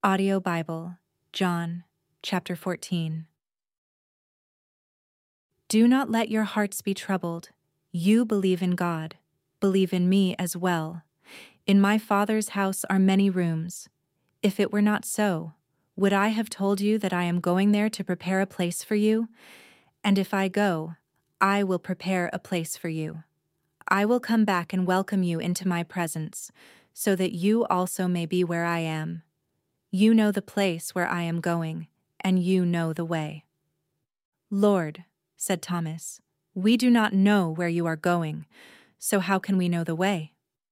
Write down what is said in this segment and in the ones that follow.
Audio Bible, John, chapter 14. Do not let your hearts be troubled. You believe in God. Believe in me as well. In my Father's house are many rooms. If it were not so, would I have told you that I am going there to prepare a place for you? And if I go, I will prepare a place for you. I will come back and welcome you into my presence, so that you also may be where I am. You know the place where I am going, and you know the way. Lord, said Thomas, we do not know where you are going, so how can we know the way?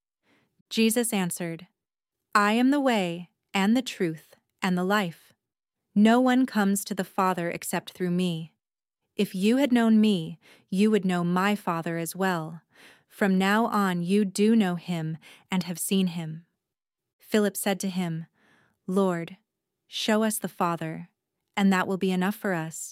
Jesus answered, I am the way, and the truth, and the life. No one comes to the Father except through me. If you had known me, you would know my Father as well. From now on you do know him and have seen him. Philip said to him, Lord, show us the Father, and that will be enough for us.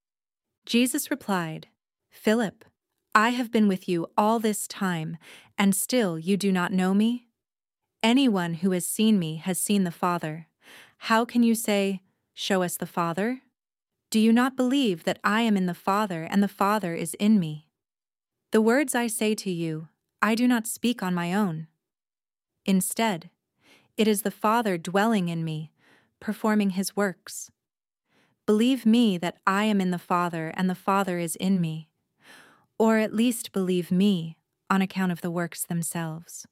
Jesus replied, Philip, I have been with you all this time, and still you do not know me? Anyone who has seen me has seen the Father. How can you say, show us the Father? Do you not believe that I am in the Father and the Father is in me? The words I say to you, I do not speak on my own. Instead, it is the Father dwelling in me, performing his works. Believe me that I am in the Father and the Father is in me, or at least believe me on account of the works themselves.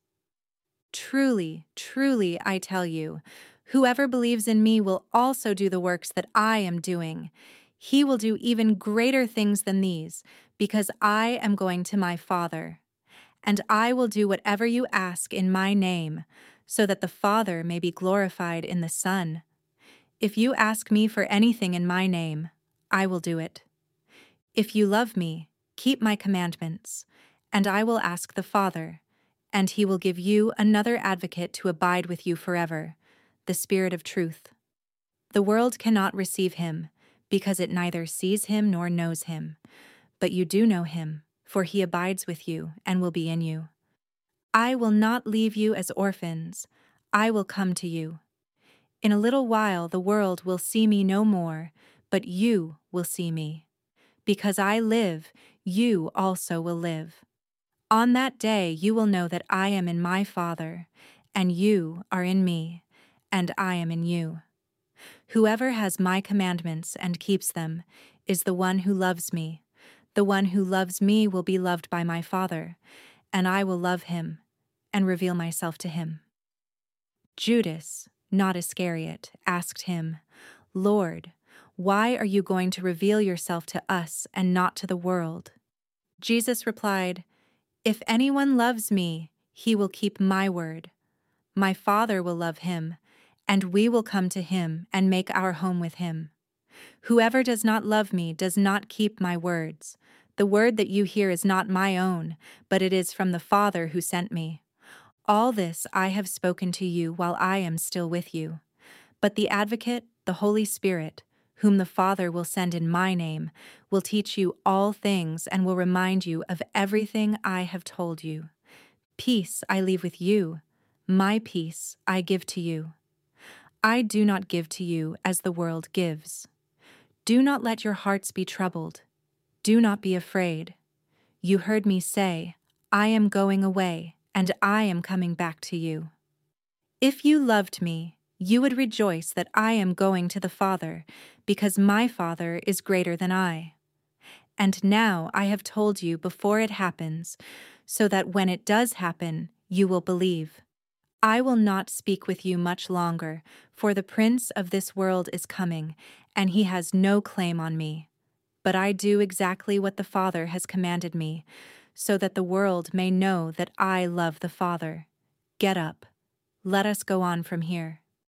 Truly, truly, I tell you, whoever believes in me will also do the works that I am doing. He will do even greater things than these, because I am going to my Father. And I will do whatever you ask in my name, so that the Father may be glorified in the Son. If you ask me for anything in my name, I will do it. If you love me, keep my commandments, and I will ask the Father, and he will give you another advocate to abide with you forever, the Spirit of truth. The world cannot receive him, because it neither sees him nor knows him. But you do know him, for he abides with you and will be in you. I will not leave you as orphans. I will come to you. In a little while the world will see me no more, but you will see me. Because I live, you also will live. On that day you will know that I am in my Father, and you are in me, and I am in you. Whoever has my commandments and keeps them is the one who loves me. The one who loves me will be loved by my Father, and I will love him and reveal myself to him. Judas, not Iscariot, asked him, Lord, why are you going to reveal yourself to us and not to the world? Jesus replied, If anyone loves me, he will keep my word. My Father will love him, and we will come to him and make our home with him. Whoever does not love me does not keep my words. The word that you hear is not my own, but it is from the Father who sent me. All this I have spoken to you while I am still with you. But the Advocate, the Holy Spirit, whom the Father will send in my name, will teach you all things and will remind you of everything I have told you. Peace I leave with you. My peace I give to you. I do not give to you as the world gives. Do not let your hearts be troubled. Do not be afraid. You heard me say, I am going away, and I am coming back to you. If you loved me, you would rejoice that I am going to the Father, because my Father is greater than I. And now I have told you before it happens, so that when it does happen, you will believe. I will not speak with you much longer, for the prince of this world is coming, and he has no claim on me. But I do exactly what the Father has commanded me, so that the world may know that I love the Father. Get up. Let us go on from here.